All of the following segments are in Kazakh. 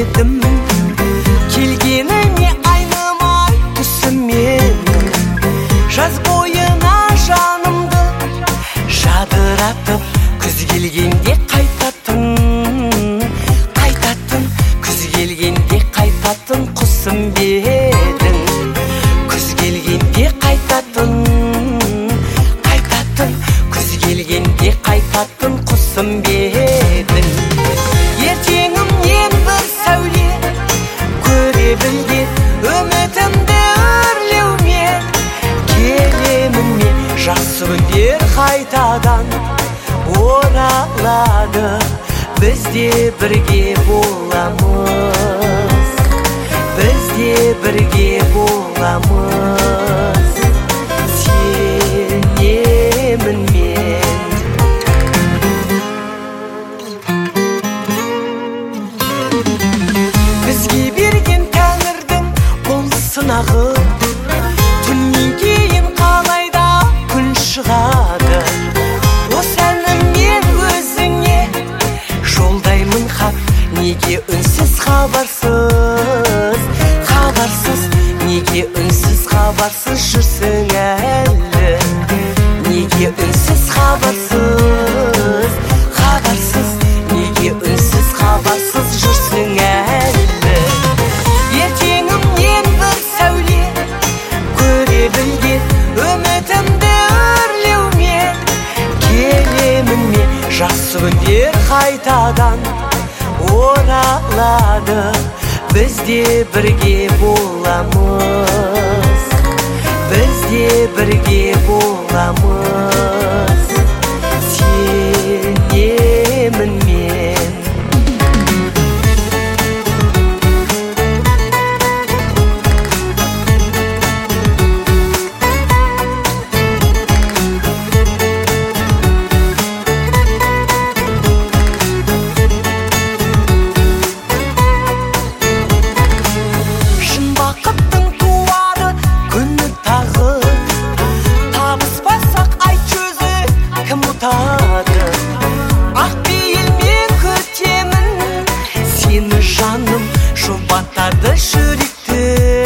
едім, келгеніңе айнымай түсіммен. Жаз бойына жанымды жадыратып, күз келгенде қайтатын, күз келгенде қайтатын құсым бедің. Күз келгенде қайтатын, күз келгенде қайтатын құсым бедің. Ертеңімнен бір сәуле көре білген, үмітімді өрлеумен. Келемін мен, жақсы күндер қайтадан оралады, бізде бірге боламыз, бізде бірге боламыз. Сенемін мен. Бізге берген тәңірдің бұл сынағы, түннен кейін қалай да күн шығады. Осы әніммен өзіңе жолдаймын хат, неге үнсіз хабарсыз, неге үнсіз хабарсыз жүрсің әлі. Неге үнсіз хабарсыз, неге үнсіз хабарсыз жүрсің әлі. Ертеңімнен бір сәуле көре білген, үмітімді өрлеумен. Келемін мен, жақсы күндер қайтадан оралады, бізде бірге боламыз, бізде бірге боламыз. Сенемін мен. Ақпейілмен күтемін сені жаным, жұбатады жүректі,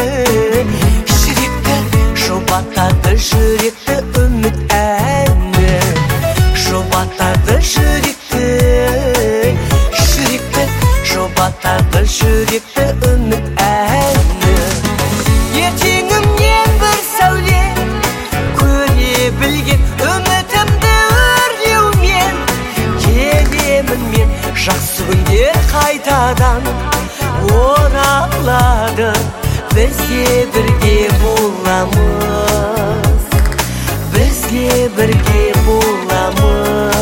жұбатады жүректі үміт әні. Жұбатады жүректі, жұбатады жүректі үміт әні. Ертеңімнен бір сәуле көре білген, үмітімді өрлеумен. Келемін мен, жақсы күндер қайтадан оралады, бізде бірге боламыз, бізде бірге боламыз.